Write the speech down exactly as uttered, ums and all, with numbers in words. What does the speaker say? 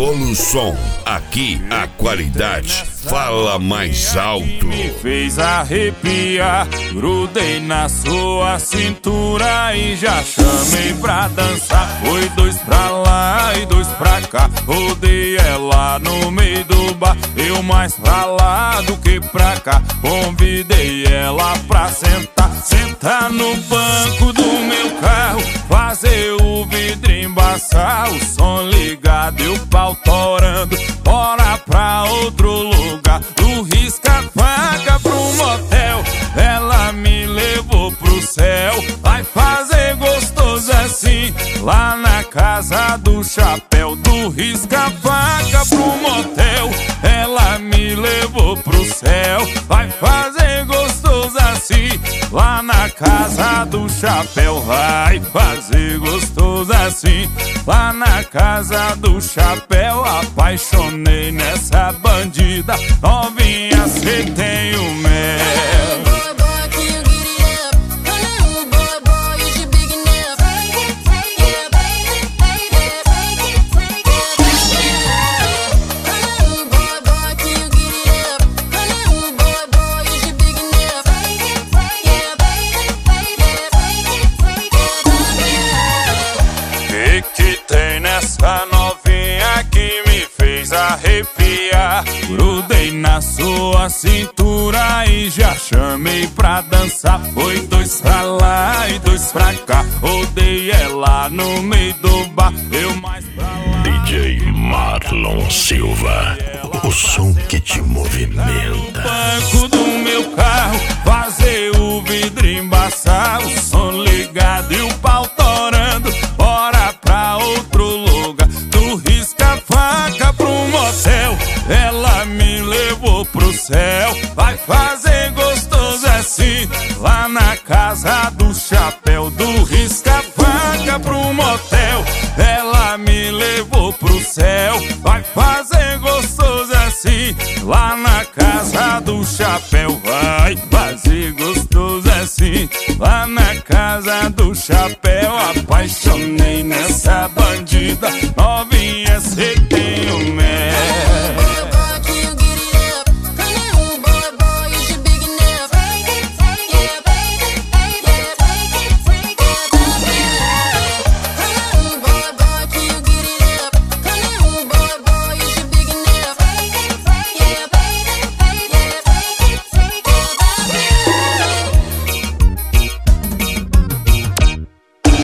Evolução, aqui a qualidade fala mais alto. Me fez arrepiar, grudei na sua cintura e já chamei pra dançar. Foi dois pra lá e dois pra cá, rodei ela no meio do bar. Eu mais pra lá do que pra cá, convidei ela pra sentar. Sentar no banco do meu carro, fazer o vidro embaçar, o som ligado e o pau torando. Bora pra outro lugar, do risca-faca pro motel. Ela me levou pro céu, vai fazer gostoso assim, lá na casa do chapéu. Do risca-faca pro motel, ela me levou pro céu, vai fazer gostoso assim, lá na casa do chapéu. Vai fazer gostoso assim, lá na casa do chapéu. Apaixonei nessa bandida novinha, cê tem o mel. Essa novinha que me fez arrepiar, grudei na sua cintura e já chamei pra dançar. Foi dois pra lá e dois pra cá, rodei ela no meio do bar. Eu mais pra lá. D J Marlon Silva, o som que te movimenta. No banco do meu carro, fazer o vidro embaçar, o som ligado e o pau torando. Bora pra outro lugar, do risca-faca pro motel. Ela me levou pro céu, vai fazer gostoso assim, lá na casa do chapéu. Do risca-faca pro motel, ela me levou pro céu, vai fazer gostoso assim, lá na casa do chapéu. Vai fazer gostoso assim, lá na casa do chapéu. Apaixonei nessa bandida